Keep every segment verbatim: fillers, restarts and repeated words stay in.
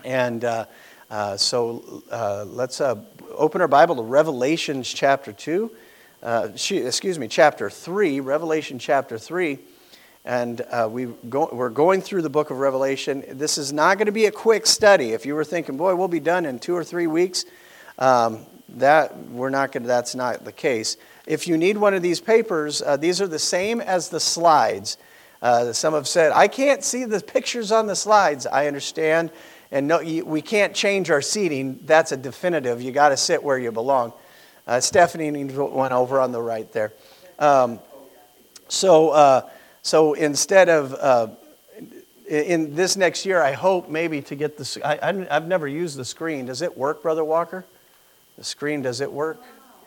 And uh, uh, so uh, let's uh, open our Bible to Revelation chapter two. Uh, excuse me, chapter three, Revelation chapter three. And uh, we go, we're going through the book of Revelation. This is not going to be a quick study. If you were thinking, boy, we'll be done in two or three weeks, um, that we're not going. That's not the case. If you need one of these papers, uh, these are the same as the slides. Uh, some have said, I can't see the pictures on the slides. I understand. And no, you, we can't change our seating. That's a definitive. You got to sit where you belong. Uh, Stephanie went over on the right there. Um, so... Uh, So instead of, uh, in this next year, I hope maybe to get the, I, I've never used the screen. Does it work, Brother Walker? The screen, does it work?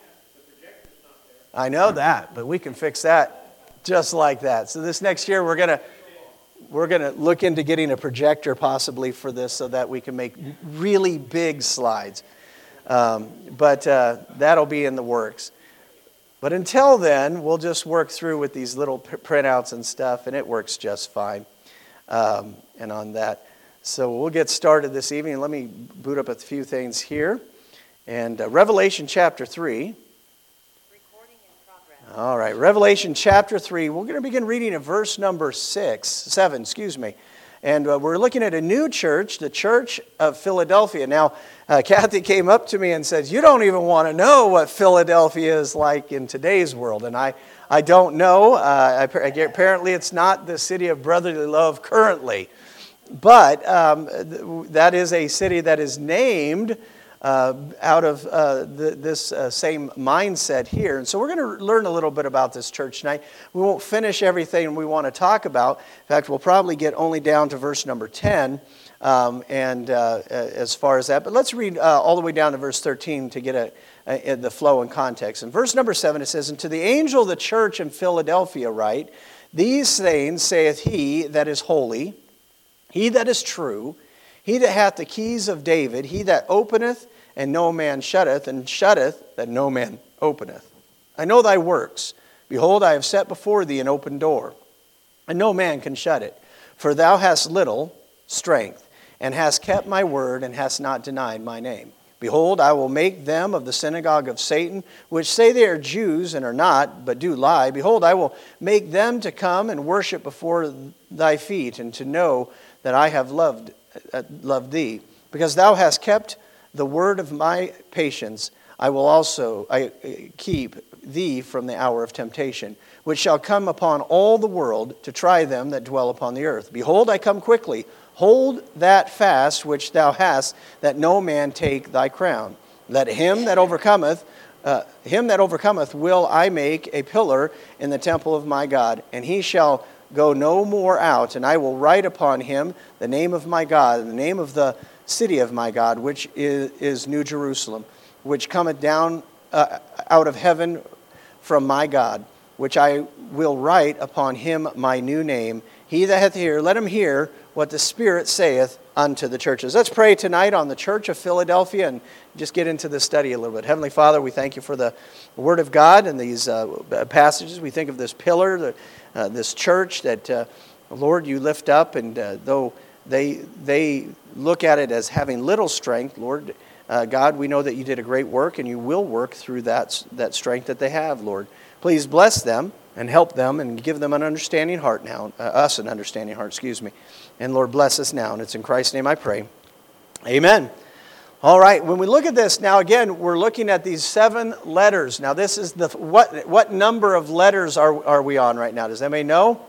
I know that, but we can fix that just like that. So this next year, we're going to, we're going to look into getting a projector possibly for this so that we can make really big slides. Um, but uh, that'll be in the works. But until then, we'll just work through with these little printouts and stuff, and it works just fine. Um, and on that. So we'll get started this evening. Let me boot up a few things here. And uh, Revelation chapter three. Recording in progress. All right, Revelation chapter three. We're going to begin reading at verse number six, seven, excuse me. And uh, we're looking at a new church, the Church of Philadelphia. Now, uh, Kathy came up to me and said, you don't even want to know what Philadelphia is like in today's world. And I, I don't know. Uh, I, apparently, it's not the city of brotherly love currently. But um, th- that is a city that is named uh, out of uh, the, this uh, same mindset here. And so we're going to learn a little bit about this church tonight. We won't finish everything we want to talk about. In fact, we'll probably get only down to verse number ten um, and uh, as far as that. But let's read uh, all the way down to verse thirteen to get a, a, the flow and context. In verse number seven, it says, And to the angel of the church in Philadelphia write, These things saith he that is holy, he that is true, he that hath the keys of David, he that openeth, and no man shutteth, and shutteth, that no man openeth. I know thy works. Behold, I have set before thee an open door, and no man can shut it. For thou hast little strength, and hast kept my word, and hast not denied my name. Behold, I will make them of the synagogue of Satan, which say they are Jews, and are not, but do lie. Behold, I will make them to come and worship before thy feet, and to know that I have loved uh, loved thee. Because thou hast kept the word of my patience, I will also I, keep thee from the hour of temptation, which shall come upon all the world to try them that dwell upon the earth. Behold, I come quickly. Hold that fast which thou hast, that no man take thy crown. Let him that overcometh, uh, him that overcometh will I make a pillar in the temple of my God, and he shall go no more out, and I will write upon him the name of my God, and the name of the city of my God, which is, is New Jerusalem, which cometh down uh, out of heaven from my God, which I will write upon him my new name. He that hath ear, let him hear what the Spirit saith unto the churches. Let's pray tonight on the Church of Philadelphia and just get into the study a little bit. Heavenly Father, we thank you for the Word of God and these uh, passages. We think of this pillar, the, uh, this church that, uh, Lord, you lift up, and uh, though they they look at it as having little strength, Lord, uh, God, we know that you did a great work, and you will work through that, that strength that they have, Lord. Please bless them and help them and give them an understanding heart now, uh, us an understanding heart, excuse me. And Lord, bless us now, and it's in Christ's name I pray. Amen. All right, when we look at this, now again, we're looking at these seven letters. Now this is the, what what number of letters are, are we on right now? Does anybody know?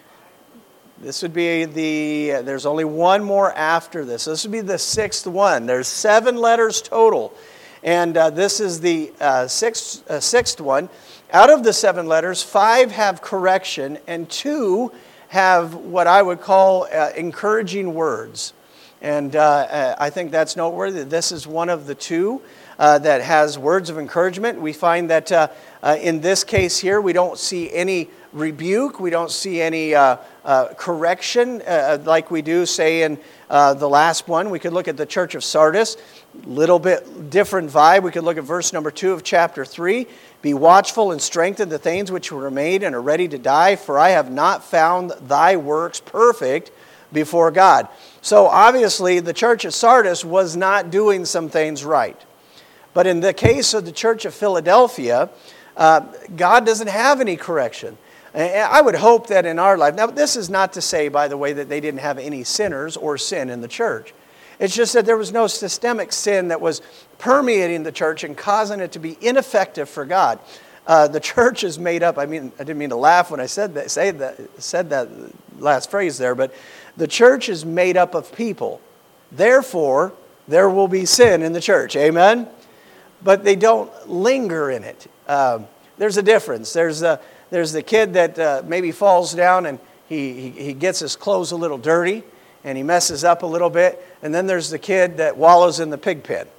This would be the, there's only one more after this. This would be the sixth one. There's seven letters total. And uh, this is the uh, sixth, uh, sixth one. Out of the seven letters, five have correction, and two have what I would call uh, encouraging words. And uh, I think that's noteworthy. This is one of the two uh, that has words of encouragement. We find that uh, uh, in this case here, we don't see any rebuke. We don't see any uh, uh, correction uh, like we do, say, in uh, the last one. We could look at the Church of Sardis. Little bit different vibe. We could look at verse number two of chapter three. Be watchful and strengthen the things which were made and are ready to die, for I have not found thy works perfect before God. So obviously the church of Sardis was not doing some things right. But in the case of the church of Philadelphia, uh, God doesn't have any correction. And I would hope that in our life, now this is not to say, by the way, that they didn't have any sinners or sin in the church. It's just that there was no systemic sin that was permeating the church and causing it to be ineffective for God. Uh, the church is made up, I mean, I didn't mean to laugh when I said that, say that, said that last phrase there, but the church is made up of people. Therefore, there will be sin in the church. Amen? But they don't linger in it. Um, there's a difference. There's a, there's the kid that uh, maybe falls down and he, he, he gets his clothes a little dirty and he messes up a little bit. And then there's the kid that wallows in the pig pen.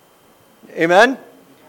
Amen?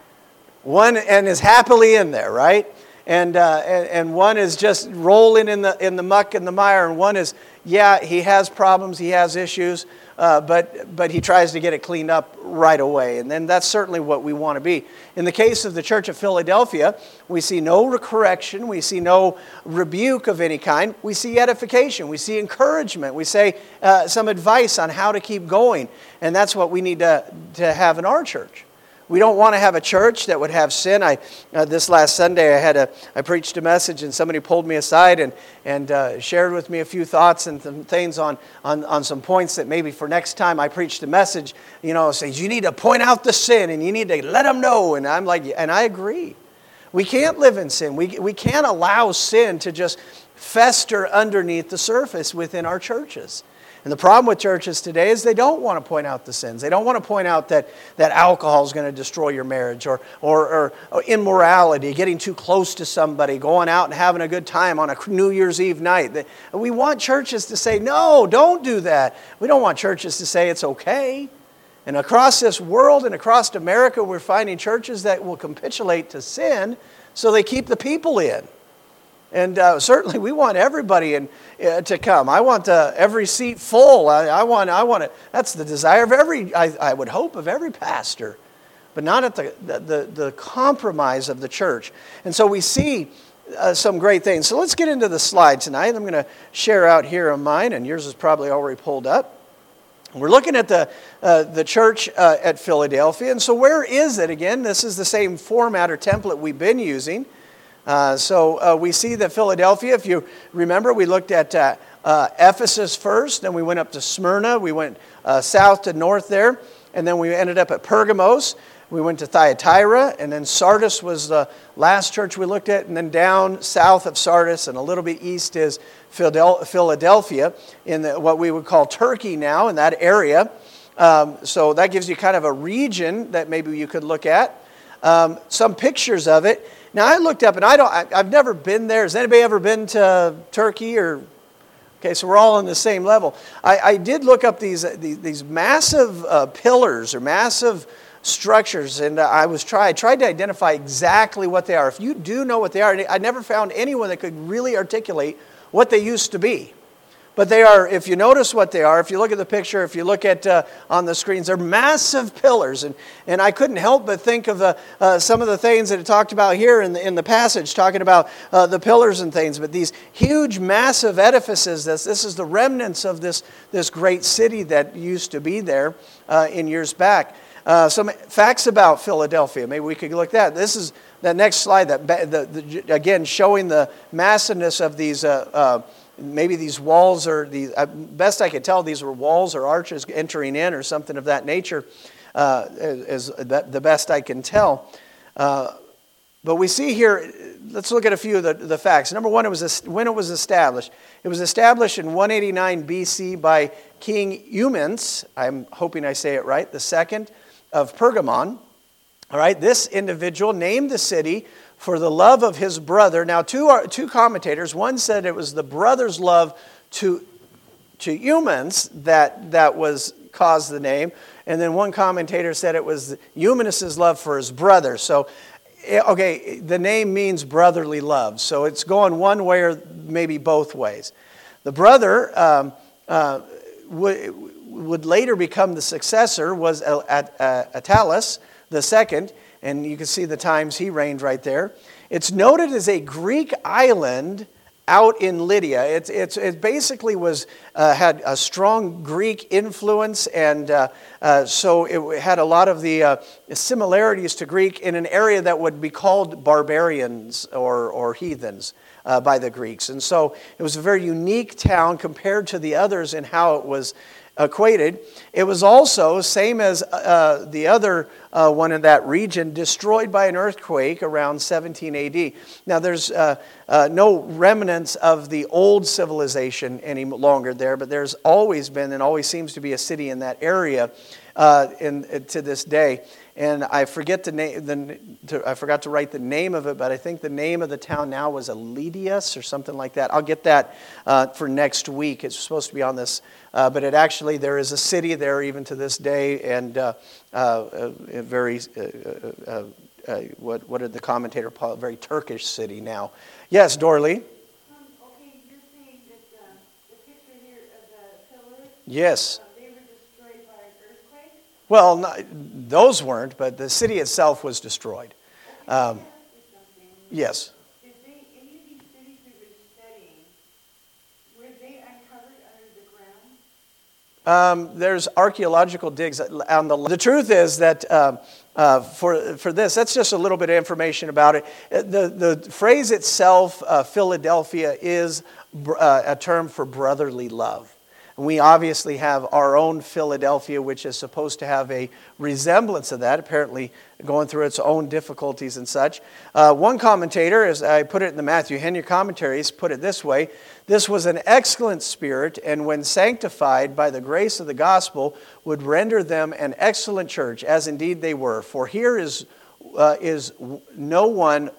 One and is happily in there, right? And, uh, and and one is just rolling in the in the muck and the mire, and one is, yeah, he has problems, he has issues, uh, but but he tries to get it cleaned up right away. And then that's certainly what we want to be. In the case of the Church of Philadelphia, we see no correction, we see no rebuke of any kind. We see edification, we see encouragement, we say uh, some advice on how to keep going, and that's what we need to to have in our church. We don't want to have a church that would have sin. I uh, this last Sunday I had a I preached a message and somebody pulled me aside and and uh, shared with me a few thoughts and some things on, on on some points that maybe for next time I preached a message, you know, says you need to point out the sin and you need to let them know. And I'm like, and I agree. We can't live in sin. We we can't allow sin to just fester underneath the surface within our churches. And the problem with churches today is they don't want to point out the sins. They don't want to point out that, that alcohol is going to destroy your marriage or, or, or, or immorality, getting too close to somebody, going out and having a good time on a New Year's Eve night. We want churches to say, no, don't do that. We don't want churches to say it's okay. And across this world and across America, we're finding churches that will capitulate to sin so they keep the people in. And uh, certainly we want everybody in, uh, to come. I want uh, every seat full. I, I want I want it. That's the desire of every, I, I would hope, of every pastor. But not at the, the, the, the compromise of the church. And so we see uh, some great things. So let's get into the slide tonight. I'm going to share out here on mine, and yours is probably already pulled up. We're looking at the uh, the church uh, at Philadelphia. And so where is it again? This is the same format or template we've been using. Uh, so uh, we see that Philadelphia, if you remember, we looked at uh, uh, Ephesus first, then we went up to Smyrna, we went uh, south to north there, and then we ended up at Pergamos, we went to Thyatira, and then Sardis was the last church we looked at, and then down south of Sardis and a little bit east is Philadelphia, in the, what we would call Turkey now, in that area. Um, so that gives you kind of a region that maybe you could look at. Um, some pictures of it. Now I looked up, and I don't. I, I've never been there. Has anybody ever been to Turkey? Or okay, so we're all on the same level. I, I did look up these these, these massive uh, pillars or massive structures, and I was try I tried to identify exactly what they are. If you do know what they are, I never found anyone that could really articulate what they used to be. But they are, if you notice what they are, if you look at the picture, if you look at uh, on the screens, they're massive pillars. And, and I couldn't help but think of the, uh, some of the things that it talked about here in the, in the passage, talking about uh, the pillars and things. But these huge, massive edifices, this, this is the remnants of this, this great city that used to be there uh, in years back. Uh, some facts about Philadelphia. Maybe we could look at that. This is that next slide, that the, the, again, showing the massiveness of these uh, uh maybe these walls are, the uh, best I could tell, these were walls or arches entering in or something of that nature, uh, is, is the best I can tell. Uh, but we see here, let's look at a few of the, the facts. Number one, it was when it was established. It was established in one eighty-nine B C by King Eumenes, I'm hoping I say it right, the second of Pergamon. All right, this individual named the city for the love of his brother. Now, two are, two commentators. One said it was the brother's love to to Eumenes that that was caused the name, and then one commentator said it was Eumenes' love for his brother. So, okay, the name means brotherly love. So it's going one way or maybe both ways. The brother um, uh, would would later become the successor was Attalus the second. And you can see the times he reigned right there. It's noted as a Greek island out in Lydia. It, it, it basically was uh, had a strong Greek influence, and uh, uh, so it had a lot of the uh, similarities to Greek in an area that would be called barbarians or, or heathens uh, by the Greeks. And so it was a very unique town compared to the others in how it was equated. It was also, same as uh, the other uh, one in that region, destroyed by an earthquake around seventeen A D. Now there's uh, uh, no remnants of the old civilization any longer there, but there's always been and always seems to be a city in that area uh, in, to this day. And I forget the name. The, to, I forgot to write the name of it, but I think the name of the town now was Elydius or something like that. I'll get that uh, for next week. It's supposed to be on this, uh, but it actually there is a city there even to this day, and uh, uh, a very uh, uh, uh, what what did the commentator call it? Very Turkish city now. Yes, Dorley. Um, okay, you're saying that uh, the picture here of the pillars. Yes. Uh, they were destroyed by an earthquake. Well, not, those weren't, but the city itself was destroyed. Um, yes. Did they, any of these cities we've been studying, were they uncovered under the ground? Um, there's archaeological digs on the. The truth is that um, uh, for for this, that's just a little bit of information about it. The the phrase itself, uh, Philadelphia, is uh, a term for brotherly love. We obviously have our own Philadelphia, which is supposed to have a resemblance of that, apparently going through its own difficulties and such. Uh, one commentator, as I put it in the Matthew Henry commentaries, put it this way: this was an excellent spirit, and when sanctified by the grace of the gospel, would render them an excellent church, as indeed they were. For here is uh, is no one,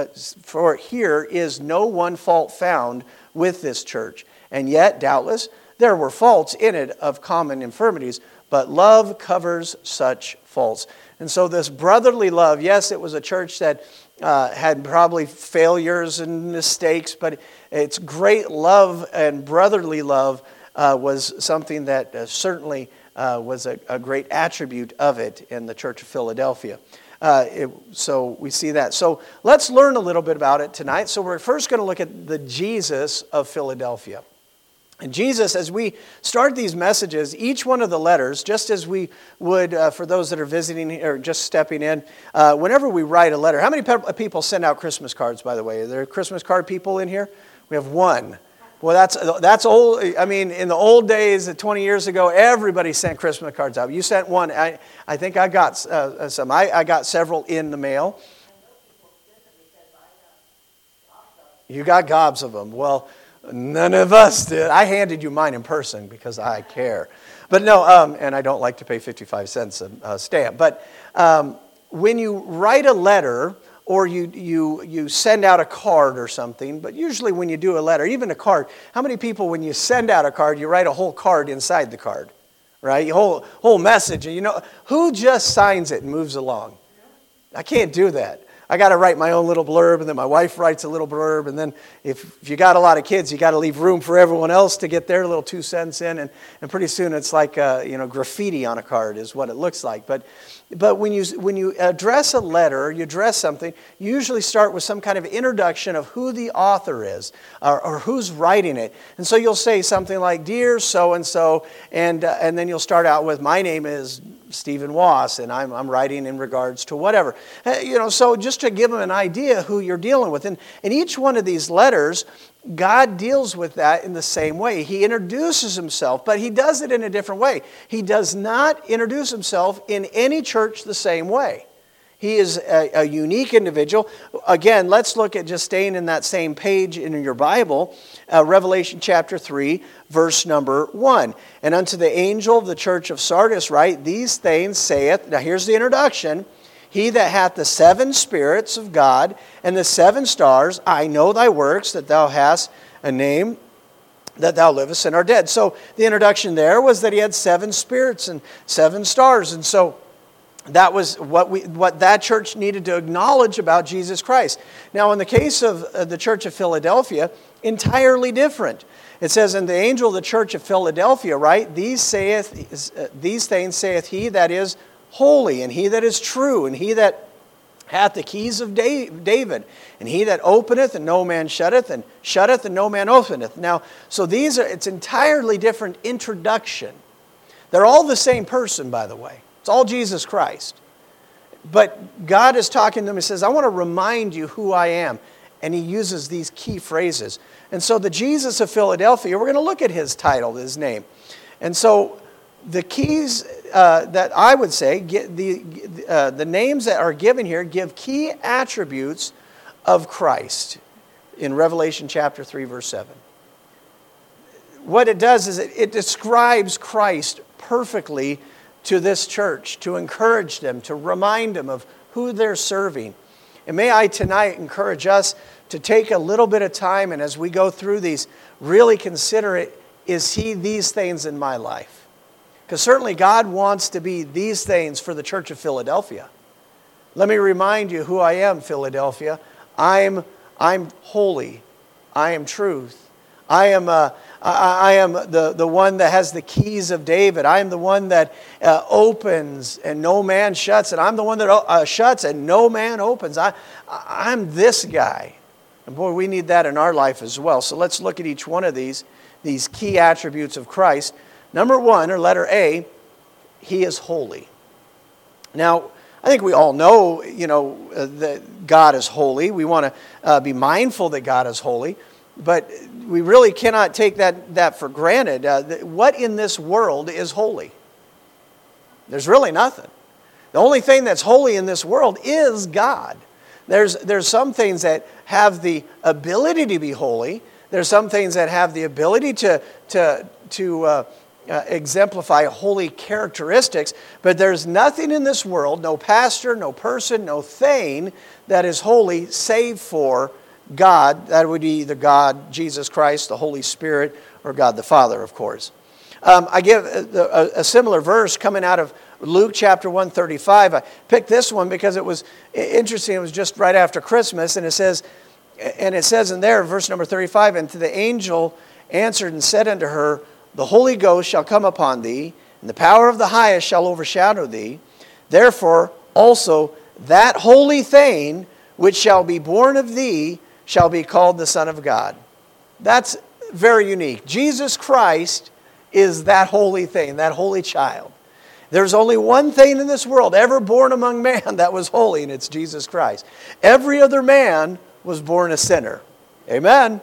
for here is no one fault found with this church, and yet doubtless there were faults in it of common infirmities, but love covers such faults. And so this brotherly love, yes, it was a church that uh, had probably failures and mistakes, but its great love and brotherly love uh, was something that uh, certainly uh, was a, a great attribute of it in the Church of Philadelphia. Uh, it, so we see that. So let's learn a little bit about it tonight. So we're first going to look at the Jesus of Philadelphia. And Jesus, as we start these messages, each one of the letters, just as we would uh, for those that are visiting or just stepping in, uh, whenever we write a letter, how many pe- people send out Christmas cards, by the way? Are there Christmas card people in here? We have one. Well, that's that's old. I mean, in the old days, twenty years ago, everybody sent Christmas cards out. You sent one. I, I think I got uh, some. I, I got several in the mail. You got gobs of them. Well, none of us did. I handed you mine in person because I care. But no, um, and I don't like to pay fifty-five cents a, a stamp. But um, when you write a letter or you, you, you send out a card or something, but usually when you do a letter, even a card, how many people, when you send out a card, you write a whole card inside the card, right? Your whole, whole message. And you know, who just signs it and moves along? I can't do that. I got to write my own little blurb, and then my wife writes a little blurb, and then if, if you got a lot of kids, you got to leave room for everyone else to get their little two cents in, and, and pretty soon it's like uh, you know graffiti on a card is what it looks like. But but when you when you address a letter, you address something, you usually start with some kind of introduction of who the author is or, or who's writing it, and so you'll say something like, "Dear so and so," and uh, and then you'll start out with, "My name is Stephen Wass, and I'm, I'm writing in regards to whatever." Uh, you know, so just to give them an idea who you're dealing with. And in each one of these letters, God deals with that in the same way. He introduces himself, but he does it in a different way. He does not introduce himself in any church the same way. He is a, a unique individual. Again, let's look at just staying in that same page in your Bible, uh, Revelation chapter three, verse number one. "And unto the angel of the church of Sardis write, These things saith," now here's the introduction, "He that hath the seven spirits of God and the seven stars, I know thy works, that thou hast a name, that thou livest and art dead." So the introduction there was that he had seven spirits and seven stars. And so that was what we, what that church needed to acknowledge about Jesus Christ. Now, in the case of uh, the church of Philadelphia, entirely different. It says, "And the angel of the church of Philadelphia, right? These saith, uh, these things saith he that is holy, and he that is true, and he that hath the keys of David, and he that openeth and no man shutteth, and shutteth and no man openeth. Now, so these are, it's entirely different introduction. They're all the same person, by the way. It's all Jesus Christ. But God is talking to them. He says, I want to remind you who I am. And he uses these key phrases. And so the Jesus of Philadelphia, we're going to look at his title, his name. And so the keys uh, that I would say, get the, uh, the names that are given here give key attributes of Christ in Revelation chapter three, verse seven. What it does is it, it describes Christ perfectly to this church, to encourage them, to remind them of who they're serving. And may I tonight encourage us to take a little bit of time, and as we go through these, really consider it, is he these things in my life? Because certainly God wants to be these things for the church of Philadelphia. Let me remind you who I am, Philadelphia. I'm, I'm holy. I am truth. I am, uh, I, I am the, the one that has the keys of David. I am the one that uh, opens and no man shuts. And I'm the one that uh, shuts and no man opens. I, I'm this guy. And boy, we need that in our life as well. So let's look at each one of these, these key attributes of Christ. Number one, or letter A, he is holy. Now, I think we all know, you know, uh, that God is holy. We want to uh, be mindful that God is holy. But we really cannot take that, that for granted. Uh, what in this world is holy? There's really nothing. The only thing that's holy in this world is God. There's, there's some things that have the ability to be holy. There's some things that have the ability to, to, to uh, uh, exemplify holy characteristics. But there's nothing in this world, no pastor, no person, no thing that is holy save for God. That would be either God, Jesus Christ, the Holy Spirit, or God the Father, of course. Um, I give a, a, a similar verse coming out of Luke chapter one thirty-five. I picked this one because it was interesting. It was just right after Christmas, and it says, and it says in there, verse number thirty-five, and to the angel answered and said unto her, the Holy Ghost shall come upon thee, and the power of the highest shall overshadow thee. Therefore also that holy thing which shall be born of thee shall be called the Son of God. That's very unique. Jesus Christ is that holy thing, that holy child. There's only one thing in this world ever born among man that was holy, and it's Jesus Christ. Every other man was born a sinner. Amen.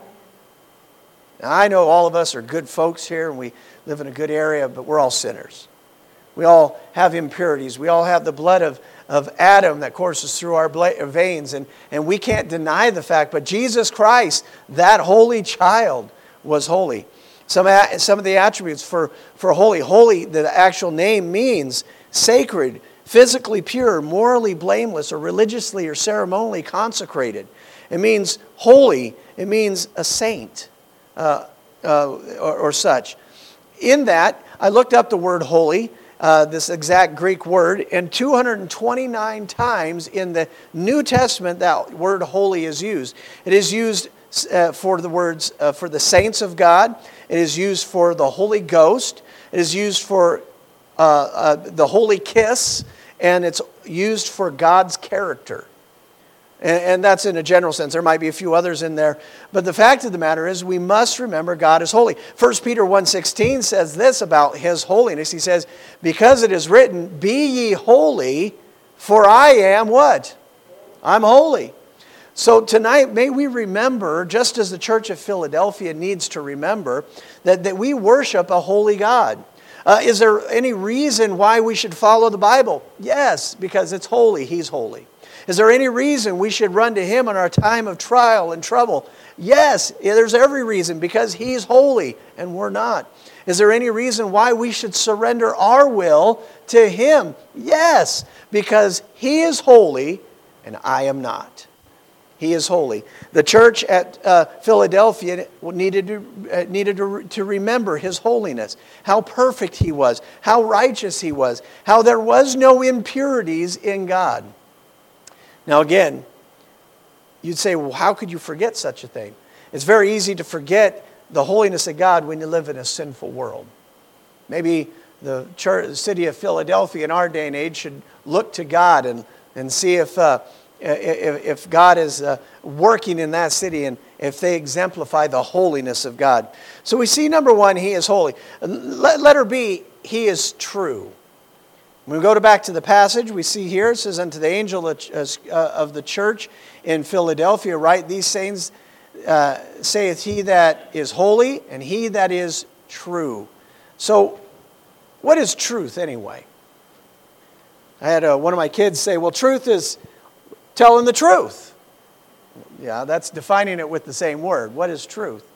Now, I know all of us are good folks here, and we live in a good area, but we're all sinners. We all have impurities. We all have the blood of of Adam that courses through our veins, and, and we can't deny the fact, but Jesus Christ, that holy child, was holy. Some, some of the attributes for, for holy, holy, the actual name means sacred, physically pure, morally blameless, or religiously or ceremonially consecrated. It means holy. It means a saint uh, uh, or, or such. In that, I looked up the word holy, Uh, this exact Greek word, and two hundred twenty-nine times in the New Testament that word holy is used. It is used uh, for the words uh, for the saints of God. It is used for the Holy Ghost. It is used for uh, uh, the holy kiss, and it's used for God's character. And, and that's in a general sense. There might be a few others in there. But the fact of the matter is we must remember God is holy. First Peter one sixteen says this about his holiness. He says, because it is written, be ye holy, for I am what? I'm holy. So tonight, may we remember, just as the Church of Philadelphia needs to remember, that, that we worship a holy God. Uh, is there any reason why we should follow the Bible? Yes, because it's holy. He's holy. Is there any reason we should run to Him in our time of trial and trouble? Yes, there's every reason, because He's holy and we're not. Is there any reason why we should surrender our will to Him? Yes, because He is holy and I am not. He is holy. The church at uh, Philadelphia needed, to, uh, needed to, to remember His holiness, how perfect He was, how righteous He was, how there was no impurities in God. Now again, you'd say, well, how could you forget such a thing? It's very easy to forget the holiness of God when you live in a sinful world. Maybe the church, the city of Philadelphia in our day and age should look to God and, and see if, uh, if, if God is uh, working in that city and if they exemplify the holiness of God. So we see, number one, He is holy. Letter B, He is true. When we go to back to the passage, we see here, it says, unto the angel of the church in Philadelphia, write these sayings, uh, saith he that is holy, and he that is true. So, what is truth anyway? I had a, one of my kids say, well, truth is telling the truth. Yeah, that's defining it with the same word. What is truth?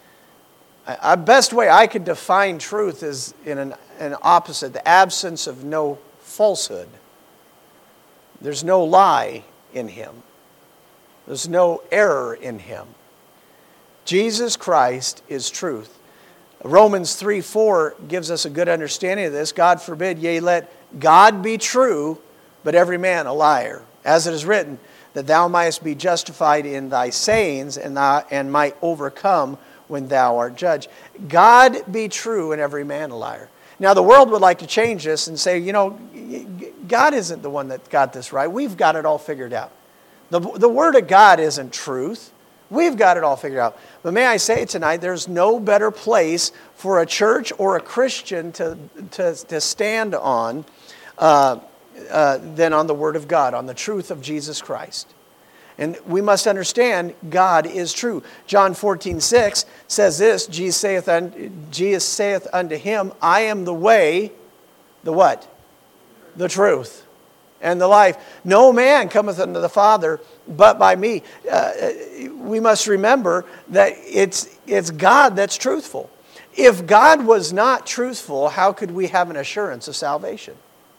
The best way I could define truth is in an, an opposite, the absence of no falsehood. There's no lie in Him. There's no error in Him. Jesus Christ is truth. Romans three four gives us a good understanding of this. God forbid, yea, let God be true, but every man a liar. As it is written, that thou mightest be justified in thy sayings, and, thou, and might overcome when thou art judged. God be true, and every man a liar. Now, the world would like to change this and say, you know, God isn't the one that got this right. We've got it all figured out. The, the Word of God isn't truth. We've got it all figured out. But may I say tonight, there's no better place for a church or a Christian to, to, to stand on uh, uh, than on the Word of God, on the truth of Jesus Christ. And we must understand God is true. John fourteen six says this, Jesus saith, unto, Jesus saith unto him, I am the way, the what? The truth and the life. No man cometh unto the Father but by me. Uh, we must remember that it's, it's God that's truthful. If God was not truthful, how could we have an assurance of salvation?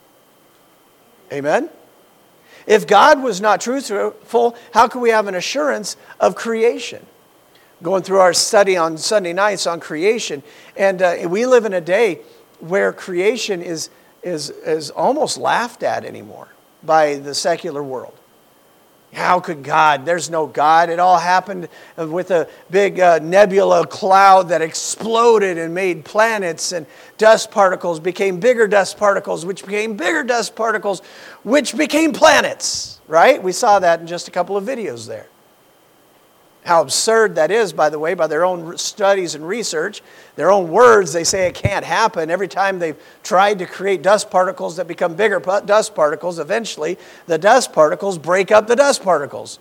Amen? If God was not truthful, how could we have an assurance of creation? Going through our study on Sunday nights on creation, and uh, we live in a day where creation is, is, is almost laughed at anymore by the secular world. How could God? There's no God. It all happened with a big uh, nebula cloud that exploded and made planets, and dust particles became bigger dust particles, which became bigger dust particles, which became planets, right? We saw that in just a couple of videos there. How absurd that is, by the way, by their own studies and research. Their own words, they say it can't happen. Every time they've tried to create dust particles that become bigger dust particles, eventually the dust particles break up the dust particles.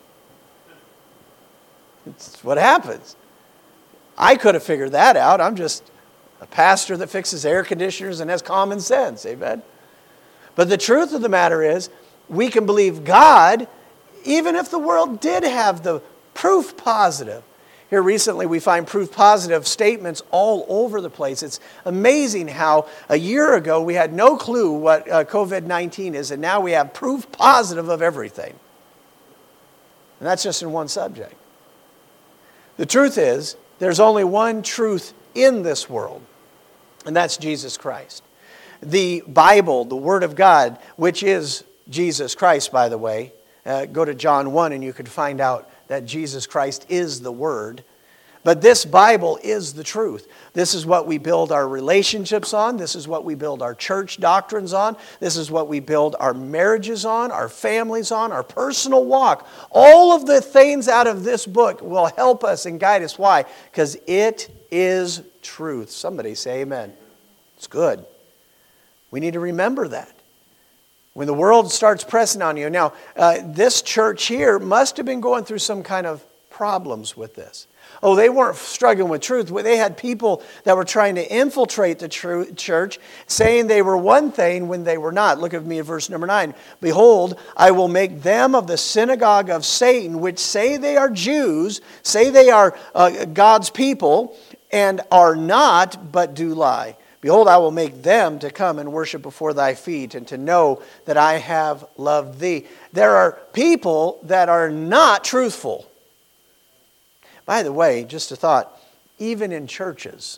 It's what happens. I could have figured that out. I'm just a pastor that fixes air conditioners and has common sense. Amen? But the truth of the matter is, we can believe God even if the world did have the proof positive. Here recently we find proof positive statements all over the place. It's amazing how a year ago we had no clue what uh, covid nineteen is, and now we have proof positive of everything. And that's just in one subject. The truth is, there's only one truth in this world, and that's Jesus Christ. The Bible, the Word of God, which is Jesus Christ, by the way, uh, go to John one and you can find out that Jesus Christ is the Word. But this Bible is the truth. This is what we build our relationships on. This is what we build our church doctrines on. This is what we build our marriages on, our families on, our personal walk. All of the things out of this book will help us and guide us. Why? Because it is truth. Somebody say amen. It's good. We need to remember that. When the world starts pressing on you. Now, uh, this church here must have been going through some kind of problems with this. Oh, they weren't struggling with truth. They had people that were trying to infiltrate the true church, saying they were one thing when they were not. Look at me at verse number nine. Behold, I will make them of the synagogue of Satan, which say they are Jews, say they are uh, God's people, and are not, but do lie. Behold, I will make them to come and worship before thy feet, and to know that I have loved thee. There are people that are not truthful. By the way, just a thought, even in churches,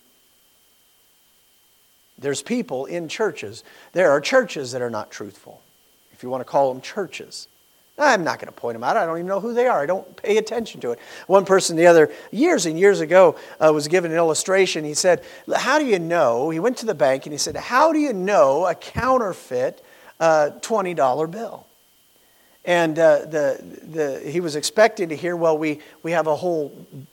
there's people in churches. There are churches that are not truthful, if you want to call them churches. I'm not going to point them out. I don't even know who they are. I don't pay attention to it. One person the other, years and years ago, uh, was given an illustration. He said, how do you know, he went to the bank and he said, how do you know a counterfeit uh, twenty dollar bill? And uh, the, the, he was expecting to hear, well, we, we have a whole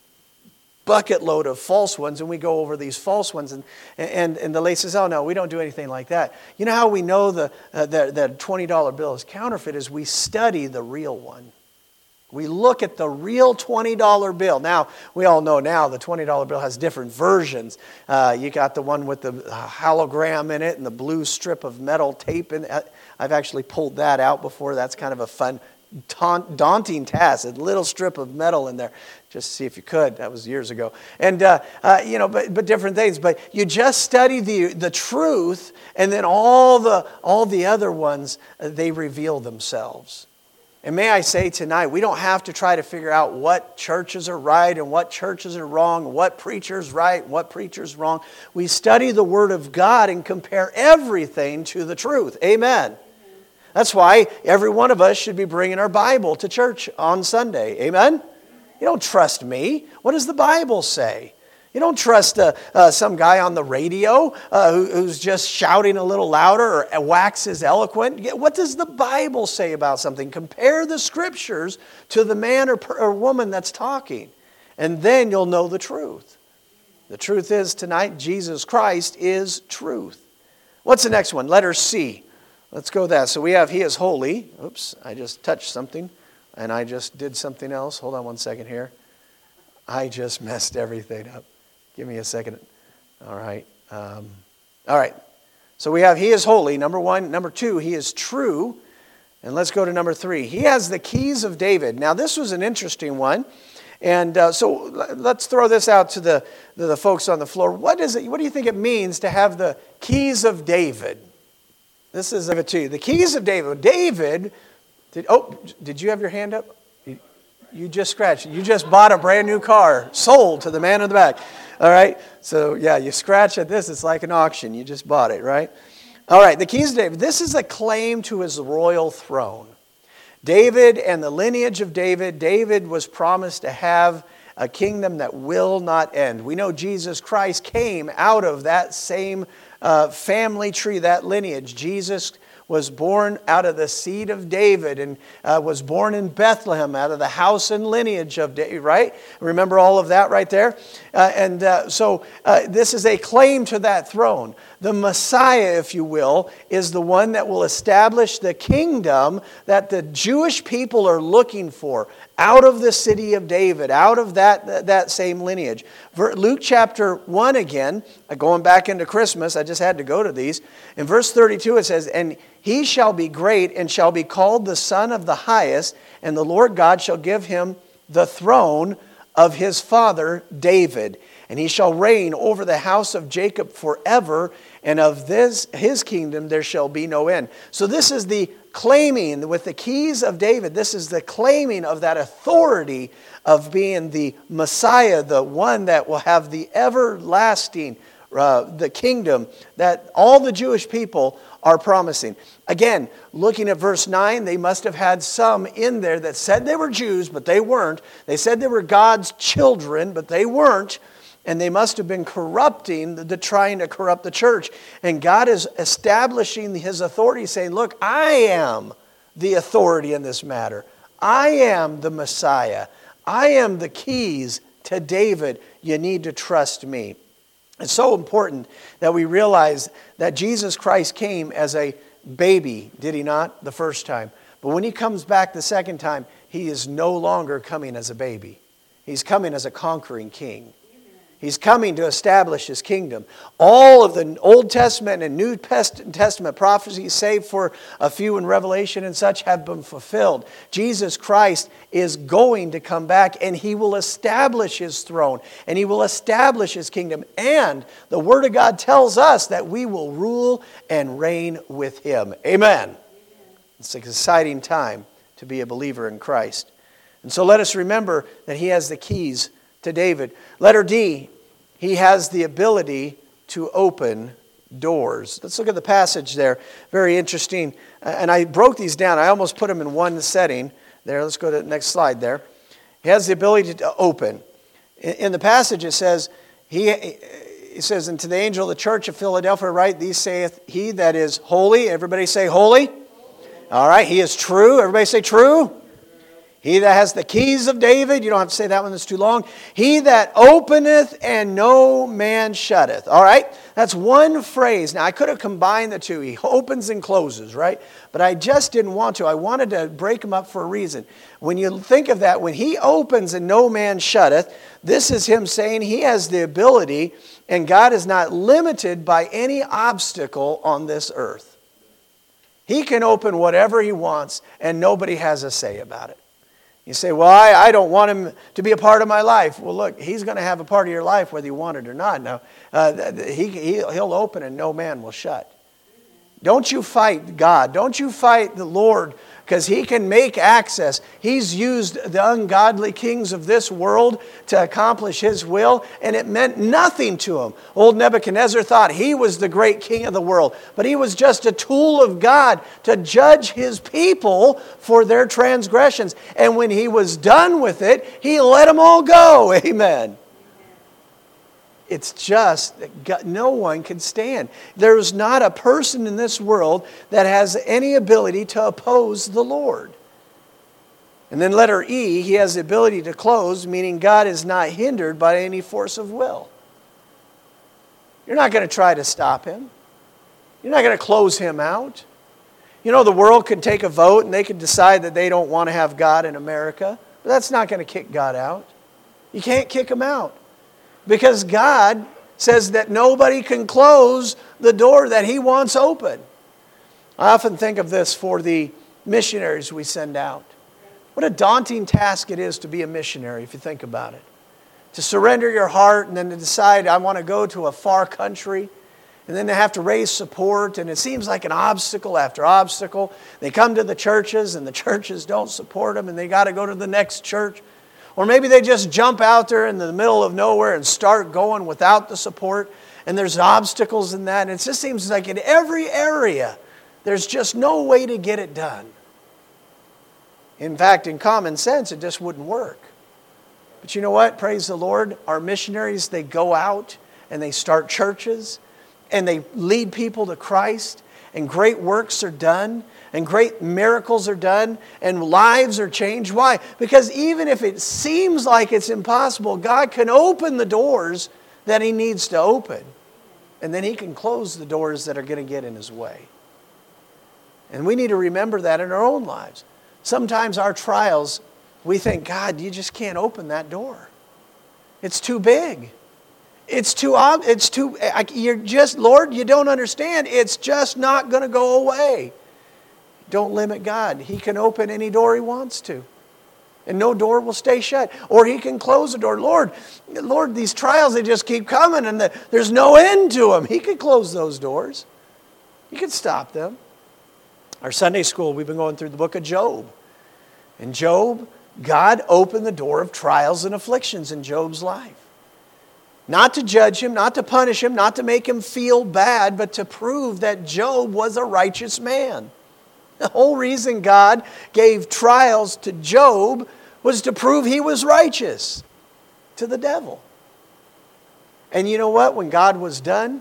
bucket load of false ones, and we go over these false ones. And, and, and the lady says, oh, no, we don't do anything like that. You know how we know the, uh, the, the twenty dollar bill is counterfeit is we study the real one. We look at the real twenty dollar bill. Now, we all know now the twenty dollar bill has different versions. Uh, you got the one with the hologram in it and the blue strip of metal tape in it. I've actually pulled that out before. That's kind of a fun, taunt, daunting task. A little strip of metal in there. Just see if you could. That was years ago. And, uh, uh, you know, but, but different things. But you just study the, the truth, and then all the, all the other ones, uh, they reveal themselves. And may I say tonight, we don't have to try to figure out what churches are right and what churches are wrong, what preacher's right and what preacher's wrong. We study the Word of God and compare everything to the truth. Amen. That's why every one of us should be bringing our Bible to church on Sunday. Amen? You don't trust me. What does the Bible say? You don't trust uh, uh, some guy on the radio uh, who, who's just shouting a little louder or waxes eloquent. What does the Bible say about something? Compare the Scriptures to the man or, or woman that's talking, and then you'll know the truth. The truth is tonight, Jesus Christ is truth. What's the next one? Letter C. Let's go with that. So we have He is holy. Oops, I just touched something, and I just did something else. Hold on one second here. I just messed everything up. Give me a second. All right. Um, all right. So we have He is holy, number one. Number two, He is true. And let's go to number three. He has the keys of David. Now, this was an interesting one. And uh, so let's throw this out to the, the, the folks on the floor. What is it? What do you think it means to have the keys of David? This is it to you. The keys of David. David, did, oh, did you have your hand up? You, you just scratched. You just bought a brand new car, sold to the man in the back. All right, so yeah, you scratch at this, it's like an auction. You just bought it, right? All right, the keys of David. This is a claim to his royal throne. David and the lineage of David, David was promised to have a kingdom that will not end. We know Jesus Christ came out of that same uh, family tree, that lineage. Jesus was born out of the seed of David and uh, was born in Bethlehem out of the house and lineage of David, right? Remember all of that right there? Uh, and uh, so uh, this is a claim to that throne. The Messiah, if you will, is the one that will establish the kingdom that the Jewish people are looking for out of the city of David, out of that, that same lineage. Luke chapter one again, going back into Christmas, I just had to go to these. In verse thirty-two it says, and he shall be great and shall be called the Son of the Highest, and the Lord God shall give him the throne of his father David. And he shall reign over the house of Jacob forever, and of this his kingdom there shall be no end. So this is the claiming with the keys of David. This is the claiming of that authority of being the Messiah, the one that will have the everlasting, uh, the kingdom that all the Jewish people are promising. Again, looking at verse nine, they must have had some in there that said they were Jews, but they weren't. They said they were God's children, but they weren't. And they must have been corrupting, the, the trying to corrupt the church. And God is establishing His authority, saying, look, I am the authority in this matter. I am the Messiah. I am the keys to David. You need to trust me. It's so important that we realize that Jesus Christ came as a baby, did He not, the first time? But when He comes back the second time, He is no longer coming as a baby. He's coming as a conquering king. He's coming to establish His kingdom. All of the Old Testament and New Testament prophecies, save for a few in Revelation and such, have been fulfilled. Jesus Christ is going to come back, and He will establish His throne, and He will establish His kingdom. And the Word of God tells us that we will rule and reign with Him. Amen. Amen. It's an exciting time to be a believer in Christ. And so let us remember that He has the keys to David. Letter D, He has the ability to open doors. Let's look at the passage there. Very interesting. And I broke these down. I almost put them in one setting. There, let's go to the next slide there. He has the ability to open. In the passage it says, He, it says, and to the angel of the church of Philadelphia write, these saith He that is holy. Everybody say holy. Holy. All right, he is true. Everybody say true. He that has the keys of David. You don't have to say that one, that's too long. He that openeth and no man shutteth. All right, that's one phrase. Now, I could have combined the two. He opens and closes, right? But I just didn't want to. I wanted to break them up for a reason. When you think of that, when he opens and no man shutteth, this is him saying he has the ability, and God is not limited by any obstacle on this earth. He can open whatever he wants, and nobody has a say about it. You say, well, I, I don't want him to be a part of my life. Well, look, he's going to have a part of your life whether you want it or not. Now, uh, he, he, he'll open and no man will shut. Don't you fight God. Don't you fight the Lord, because he can make access. He's used the ungodly kings of this world to accomplish his will, and it meant nothing to him. Old Nebuchadnezzar thought he was the great king of the world, but he was just a tool of God to judge his people for their transgressions. And when he was done with it, he let them all go. Amen. It's just that God, no one can stand. There's not a person in this world that has any ability to oppose the Lord. And then letter E, he has the ability to close, meaning God is not hindered by any force of will. You're not going to try to stop him. You're not going to close him out. You know, the world can take a vote and they can decide that they don't want to have God in America, but that's not going to kick God out. You can't kick him out. Because God says that nobody can close the door that he wants open. I often think of this for the missionaries we send out. What a daunting task it is to be a missionary, if you think about it. To surrender your heart and then to decide, I want to go to a far country. And then they have to raise support, and it seems like an obstacle after obstacle. They come to the churches, and the churches don't support them, and they got to go to the next church. Or maybe they just jump out there in the middle of nowhere and start going without the support. And there's obstacles in that. And it just seems like in every area, there's just no way to get it done. In fact, in common sense, it just wouldn't work. But you know what? Praise the Lord. Our missionaries, they go out and they start churches. And they lead people to Christ. And great works are done. And great miracles are done, and lives are changed. Why? Because even if it seems like it's impossible, God can open the doors that he needs to open. And then he can close the doors that are going to get in his way. And we need to remember that in our own lives. Sometimes our trials, we think, God, you just can't open that door. It's too big. It's too, it's too, you're just, Lord, you don't understand. It's just not going to go away. Don't limit God. He can open any door he wants to. And no door will stay shut. Or he can close the door. Lord, Lord, these trials, they just keep coming and the, there's no end to them. He can close those doors. He can stop them. Our Sunday school, we've been going through the book of Job. And Job, God opened the door of trials and afflictions in Job's life. Not to judge him, not to punish him, not to make him feel bad, but to prove that Job was a righteous man. The whole reason God gave trials to Job was to prove he was righteous to the devil. And you know what? When God was done,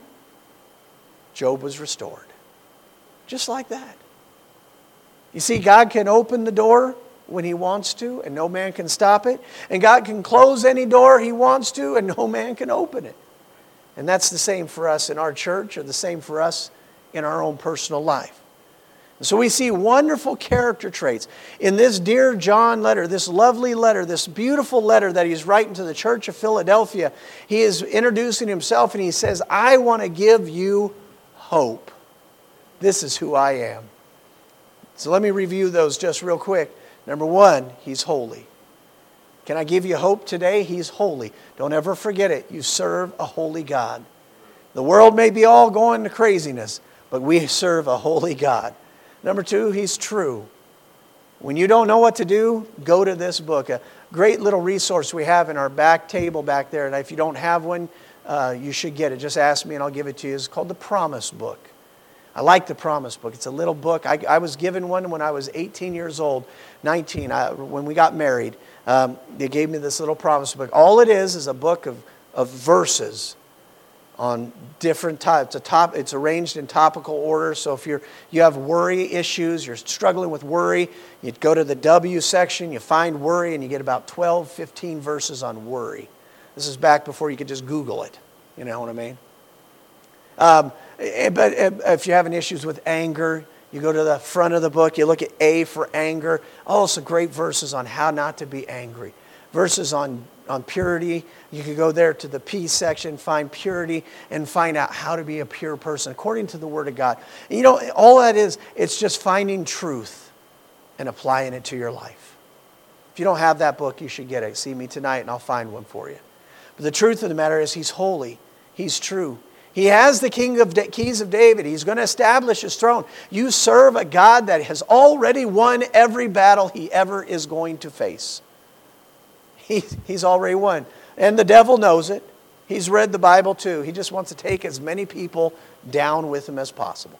Job was restored. Just like that. You see, God can open the door when he wants to, and no man can stop it. And God can close any door he wants to, and no man can open it. And that's the same for us in our church, or the same for us in our own personal life. So we see wonderful character traits in this dear John letter, this lovely letter, this beautiful letter that he's writing to the church of Philadelphia. He is introducing himself and he says, I want to give you hope. This is who I am. So let me review those just real quick. Number one, he's holy. Can I give you hope today? He's holy. Don't ever forget it. You serve a holy God. The world may be all going to craziness, but we serve a holy God. Number two, he's true. When you don't know what to do, go to this book. A great little resource we have in our back table back there. And if you don't have one, uh, you should get it. Just ask me and I'll give it to you. It's called the Promise Book. I like the Promise Book. It's a little book. I, I was given one when I was eighteen years old, nineteen, I, when we got married. Um, they gave me this little Promise Book. All it is is a book of, of verses on different types. It's, a top, it's arranged in topical order. So if you're, you have worry issues, you're struggling with worry, you go to the W section, you find worry, and you get about twelve, fifteen verses on worry. This is back before you could just Google it. You know what I mean? Um, but if you're having issues with anger, you go to the front of the book, you look at A for anger. Oh, some great verses on how not to be angry. Verses on, on purity. You could go there to the P section, find purity, and find out how to be a pure person according to the Word of God. And you know, all that is, it's just finding truth and applying it to your life. If you don't have that book, you should get it. See me tonight and I'll find one for you. But the truth of the matter is He's holy. He's true. He has the king of da- keys of David. He's going to establish His throne. You serve a God that has already won every battle He ever is going to face. He, he's already won. And the devil knows it. He's read the Bible too. He just wants to take as many people down with him as possible.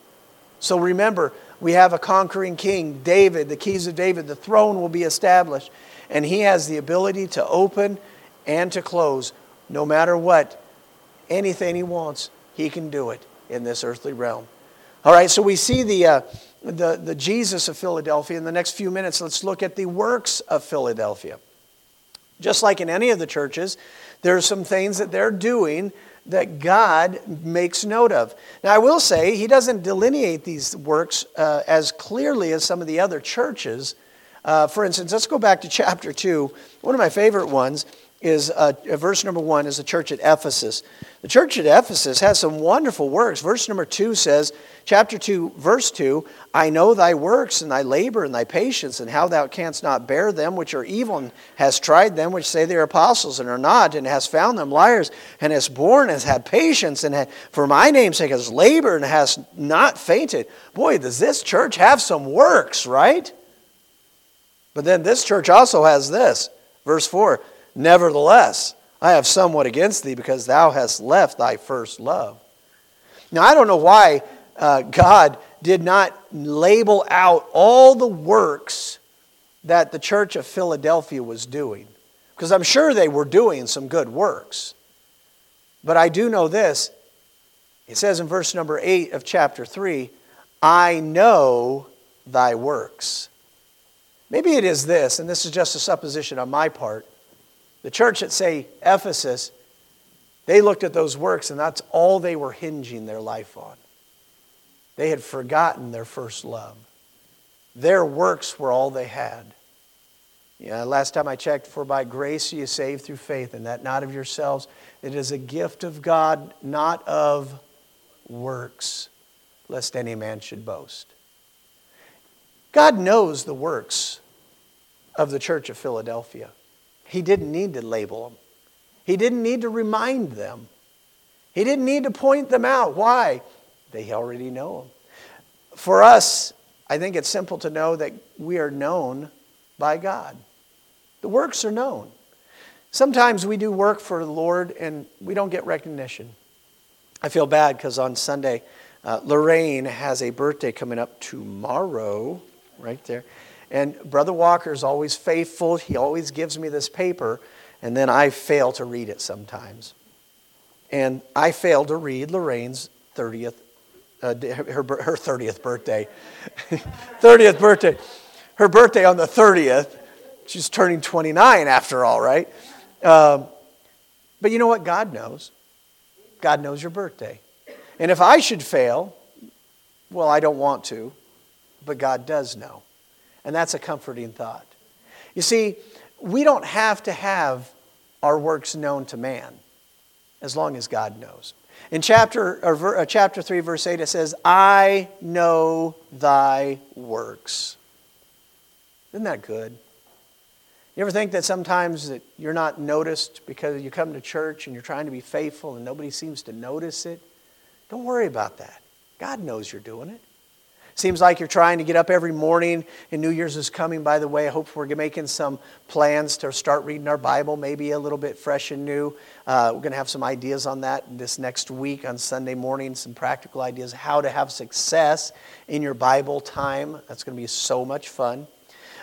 So remember, we have a conquering king, David, the keys of David. The throne will be established. And He has the ability to open and to close. No matter what, anything He wants, He can do it in this earthly realm. All right, so we see the, uh, the, the Jesus of Philadelphia. In the next few minutes, let's look at the works of Philadelphia. Just like in any of the churches, there are some things that they're doing that God makes note of. Now, I will say, He doesn't delineate these works uh, as clearly as some of the other churches. Uh, for instance, let's go back to chapter two. One of my favorite ones is uh, verse number one is the church at Ephesus. The church at Ephesus has some wonderful works. Verse number two says, chapter two, verse two, I know thy works and thy labor and thy patience, and how thou canst not bear them which are evil, and hast tried them which say they are apostles and are not, and hast found them liars, and hast borne and hast had patience, and had, for my name's sake hast labored and hast not fainted. Boy, does this church have some works, right? But then this church also has this. Verse four, nevertheless, I have somewhat against thee, because thou hast left thy first love. Now, I don't know why uh, God did not label out all the works that the church of Philadelphia was doing, because I'm sure they were doing some good works. But I do know this. It says in verse number eight of chapter three, I know thy works. Maybe it is this, and this is just a supposition on my part. The church at, say, Ephesus, they looked at those works and that's all they were hinging their life on. They had forgotten their first love. Their works were all they had. Yeah, last time I checked, for by grace you saved through faith, and that not of yourselves. It is a gift of God, not of works, lest any man should boast. God knows the works of the church of Philadelphia. He didn't need to label them. He didn't need to remind them. He didn't need to point them out. Why? They already know them. For us, I think it's simple to know that we are known by God. The works are known. Sometimes we do work for the Lord and we don't get recognition. I feel bad because on Sunday, uh, Lorraine has a birthday coming up tomorrow, right there. And Brother Walker is always faithful. He always gives me this paper, and then I fail to read it sometimes. And I failed to read Lorraine's thirtieth, uh, her, her thirtieth birthday. thirtieth birthday. Her birthday on the thirtieth. She's turning twenty-nine after all, right? Um, but you know what? God knows. God knows your birthday. And if I should fail, well, I don't want to, but God does know. And that's a comforting thought. You see, we don't have to have our works known to man as long as God knows. In chapter, or, uh, chapter three, verse eight, it says, I know thy works. Isn't that good? You ever think that sometimes that you're not noticed because you come to church and you're trying to be faithful and nobody seems to notice it? Don't worry about that. God knows you're doing it. Seems like you're trying to get up every morning, and New Year's is coming, by the way. I hope we're making some plans to start reading our Bible, maybe a little bit fresh and new. Uh, we're going to have some ideas on that this next week on Sunday morning, some practical ideas how to have success in your Bible time. That's going to be so much fun.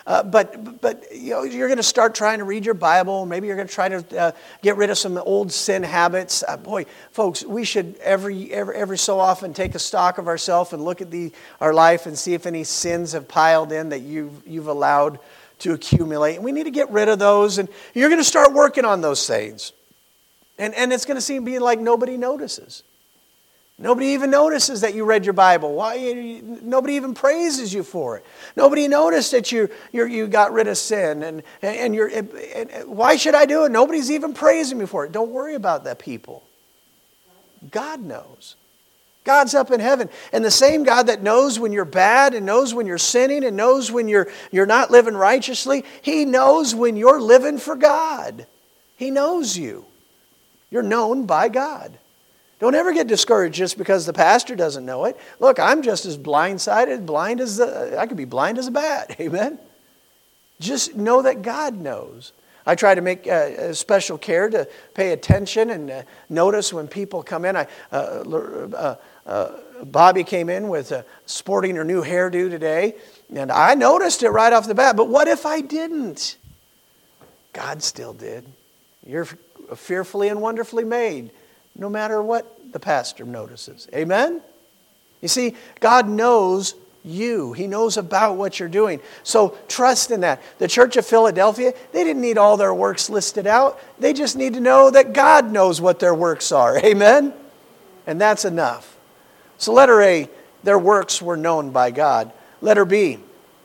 Uh, but but you know, you're going to start trying to read your Bible. Maybe you're going to try to uh, get rid of some old sin habits. Uh, boy, folks, we should every, every every so often take a stock of ourselves and look at the our life and see if any sins have piled in that you've you've allowed to accumulate. And we need to get rid of those. And you're going to start working on those things. And and it's going to seem to be like nobody notices. Nobody even notices that you read your Bible. Why? Nobody even praises you for it. Nobody noticed that you you you got rid of sin. And and you're. And why should I do it? Nobody's even praising me for it. Don't worry about that, people. God knows. God's up in heaven. And the same God that knows when you're bad and knows when you're sinning and knows when you're you're not living righteously, He knows when you're living for God. He knows you. You're known by God. Don't ever get discouraged just because the pastor doesn't know it. Look, I'm just as blindsided, blind as the, I could be blind as a bat. Amen? Just know that God knows. I try to make uh, special care to pay attention and uh, notice when people come in. I, uh, uh, uh, Bobby came in with uh, sporting her new hairdo today, and I noticed it right off the bat. But what if I didn't? God still did. You're fearfully and wonderfully made, no matter what the pastor notices. Amen? You see, God knows you. He knows about what you're doing. So trust in that. The Church of Philadelphia, they didn't need all their works listed out. They just need to know that God knows what their works are. Amen? And that's enough. So letter A, their works were known by God. Letter B,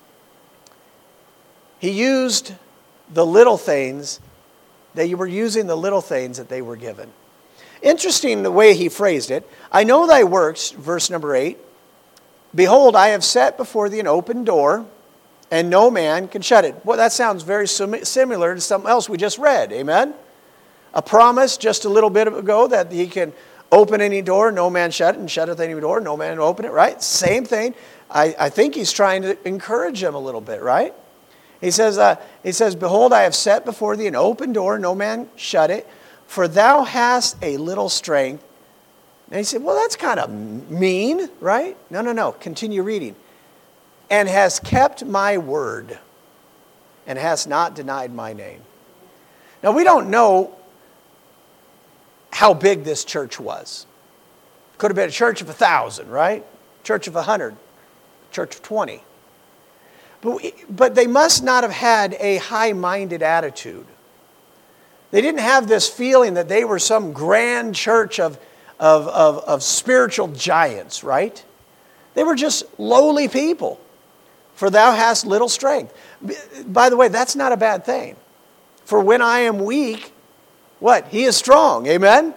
He used the little things, they were using the little things that they were given. Interesting the way he phrased it. I know thy works, verse number eight. Behold, I have set before thee an open door, and no man can shut it. Well, that sounds very similar to something else we just read. Amen? A promise just a little bit ago that he can open any door, no man shut it, and shutteth any door, no man open it, right? Same thing. I, I think he's trying to encourage them a little bit, right? He says, uh, he says, Behold, I have set before thee an open door, no man shut it. For thou hast a little strength. And he said, well, that's kind of mean, right? No, no, no. Continue reading. And has kept my word, and hast not denied my name. Now, we don't know how big this church was. Could have been a church of a thousand, right? Church of a hundred. Church of twenty. But, we, but they must not have had a high-minded attitude. They didn't have this feeling that they were some grand church of, of, of, of spiritual giants, right? They were just lowly people. For thou hast little strength. By the way, that's not a bad thing. For when I am weak, what? He is strong. Amen?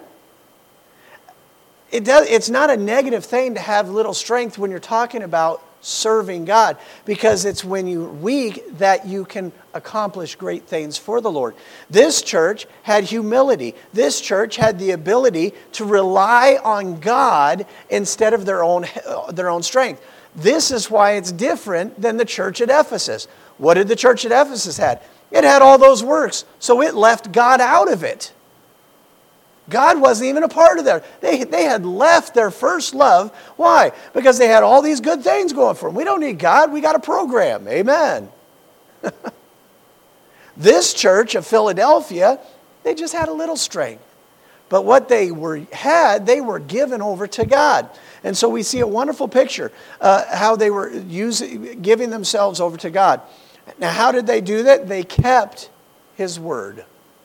It does, it's not a negative thing to have little strength when you're talking about serving God, because it's when you're weak that you can accomplish great things for the Lord. This church had humility. This church had the ability to rely on God instead of their own, their own strength. This is why it's different than the church at Ephesus. What did the church at Ephesus have? It had all those works, so it left God out of it. God wasn't even a part of that. They, they had left their first love. Why? Because they had all these good things going for them. We don't need God. We got a program. Amen. This church of Philadelphia, they just had a little strength. But what they were had, they were given over to God. And so we see a wonderful picture, uh, how they were using, giving themselves over to God. Now, how did they do that? They kept His word.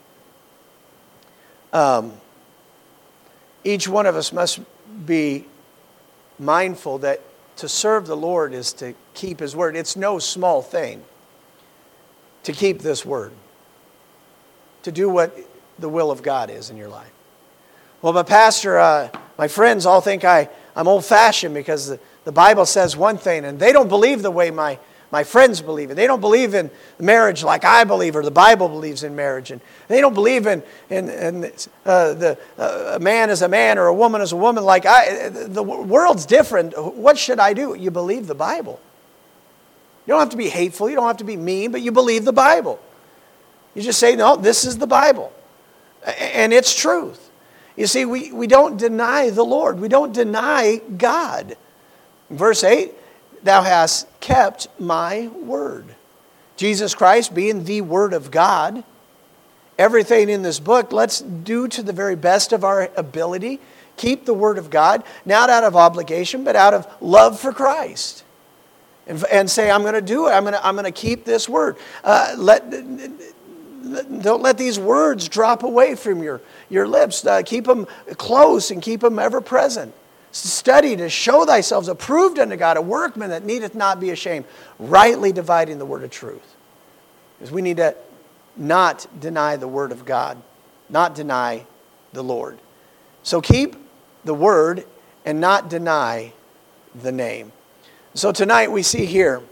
Um, each one of us must be mindful that to serve the Lord is to keep His word. It's no small thing to keep this word, to do what the will of God is in your life. Well, but Pastor, uh, my friends all think I, I'm old-fashioned because the, the Bible says one thing, and they don't believe the way my My friends believe it. They don't believe in marriage like I believe, or the Bible believes in marriage. And they don't believe in, in, in uh, the uh, a man is a man or a woman is a woman like I. The world's different. What should I do? You believe the Bible. You don't have to be hateful. You don't have to be mean, but you believe the Bible. You just say, no, this is the Bible. And it's truth. You see, we, we don't deny the Lord. We don't deny God. Verse eight, thou hast kept my word. Jesus Christ being the Word of God. Everything in this book, let's do to the very best of our ability. Keep the Word of God, not out of obligation, but out of love for Christ. And, and say, I'm going to do it. I'm going to, I'm going to keep this Word. Uh, let, don't let these words drop away from your, your lips. Uh, keep them close and keep them ever present. Study to show thyself approved unto God, a workman that needeth not be ashamed, rightly dividing the word of truth. Because we need to not deny the word of God, not deny the Lord. So keep the word and not deny the name. So tonight we see here,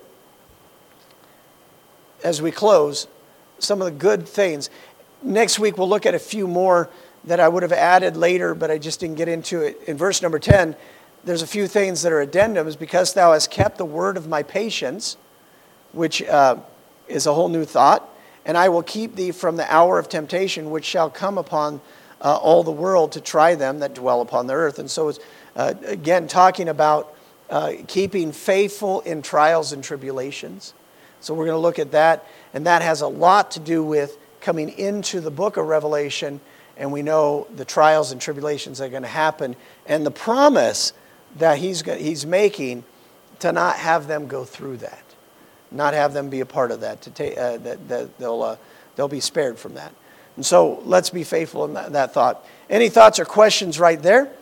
as we close, some of the good things. Next week we'll look at a few more that I would have added later, but I just didn't get into it. In verse number ten, there's a few things that are addendums. Because thou hast kept the word of my patience, which uh, is a whole new thought, and I will keep thee from the hour of temptation, which shall come upon uh, all the world to try them that dwell upon the earth. And so it's, uh, again, talking about uh, keeping faithful in trials and tribulations. So we're going to look at that, and that has a lot to do with coming into the book of Revelation. And we know the trials and tribulations that are going to happen. And the promise that he's, he's making to not have them go through that. Not have them be a part of that. To take, uh, that, that they'll, uh, they'll be spared from that. And so let's be faithful in that, that thought. Any thoughts or questions right there?